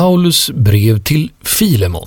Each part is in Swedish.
Paulus brev till Filemon.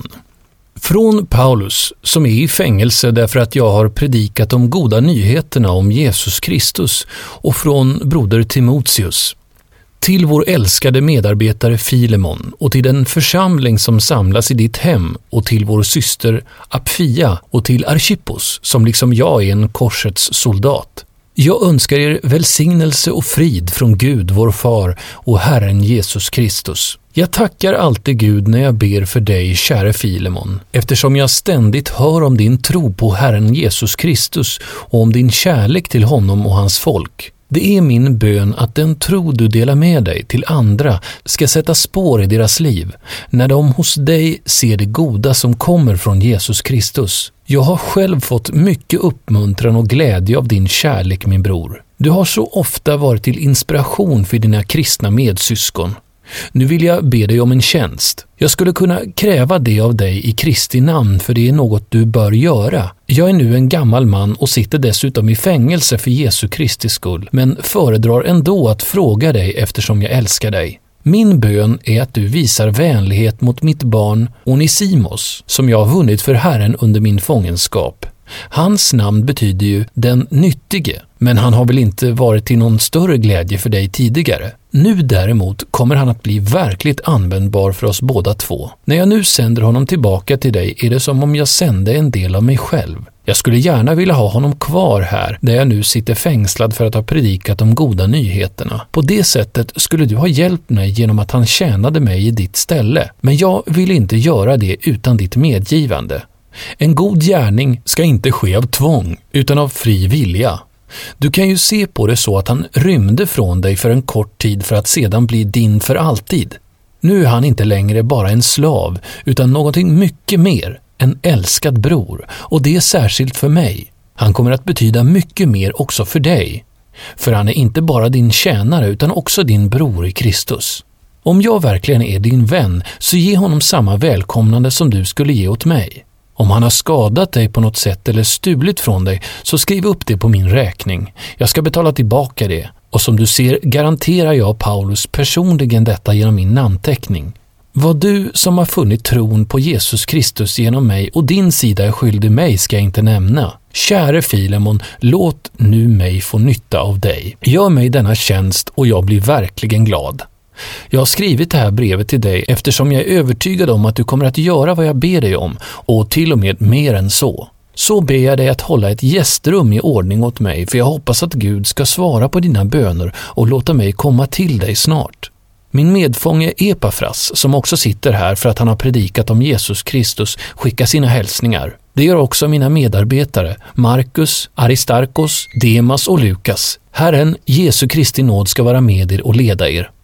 Från Paulus, som är i fängelse därför att jag har predikat de goda nyheterna om Jesus Kristus, och från broder Timoteus. Till vår älskade medarbetare Filemon och till den församling som samlas i ditt hem och till vår syster Apfia och till Archippos, som liksom jag är en korsets soldat. Jag önskar er välsignelse och frid från Gud, vår far, och Herren Jesus Kristus. Jag tackar alltid Gud när jag ber för dig, käre Filemon, eftersom jag ständigt hör om din tro på Herren Jesus Kristus och om din kärlek till honom och hans folk. Det är min bön att den tro du delar med dig till andra ska sätta spår i deras liv, när de hos dig ser det goda som kommer från Jesus Kristus. Jag har själv fått mycket uppmuntran och glädje av din kärlek, min bror. Du har så ofta varit till inspiration för dina kristna medsyskon. Nu vill jag be dig om en tjänst. Jag skulle kunna kräva det av dig i Kristi namn, för det är något du bör göra. Jag är nu en gammal man och sitter dessutom i fängelse för Jesu Kristi skull, men föredrar ändå att fråga dig eftersom jag älskar dig. Min bön är att du visar vänlighet mot mitt barn Onisimos, som jag har vunnit för Herren under min fångenskap. Hans namn betyder ju den nyttige, men han har väl inte varit till någon större glädje för dig tidigare. Nu däremot kommer han att bli verkligt användbar för oss båda två. När jag nu sänder honom tillbaka till dig är det som om jag sände en del av mig själv. Jag skulle gärna vilja ha honom kvar här, där jag nu sitter fängslad för att ha predikat de goda nyheterna. På det sättet skulle du ha hjälpt mig genom att han tjänade mig i ditt ställe, men jag vill inte göra det utan ditt medgivande. En god gärning ska inte ske av tvång, utan av fri vilja. Du kan ju se på det så att han rymde från dig för en kort tid för att sedan bli din för alltid. Nu är han inte längre bara en slav, utan någonting mycket mer, en älskad bror, och det är särskilt för mig. Han kommer att betyda mycket mer också för dig, för han är inte bara din tjänare utan också din bror i Kristus. Om jag verkligen är din vän, så ge honom samma välkomnande som du skulle ge åt mig. Om han har skadat dig på något sätt eller stulit från dig, så skriv upp det på min räkning. Jag ska betala tillbaka det. Och som du ser garanterar jag Paulus personligen detta genom min namnteckning. Vad du som har funnit tron på Jesus Kristus genom mig och din sida är skyldig mig ska jag inte nämna. Käre Filemon, låt nu mig få nytta av dig. Gör mig denna tjänst och jag blir verkligen glad. Jag har skrivit det här brevet till dig eftersom jag är övertygad om att du kommer att göra vad jag ber dig om, och till och med mer än så. Så ber jag dig att hålla ett gästrum i ordning åt mig, för jag hoppas att Gud ska svara på dina böner och låta mig komma till dig snart. Min medfånge Epafras, som också sitter här för att han har predikat om Jesus Kristus, skickar sina hälsningar. Det gör också mina medarbetare, Markus, Aristarkos, Demas och Lukas. Herren, Jesu Kristi nåd ska vara med er och leda er.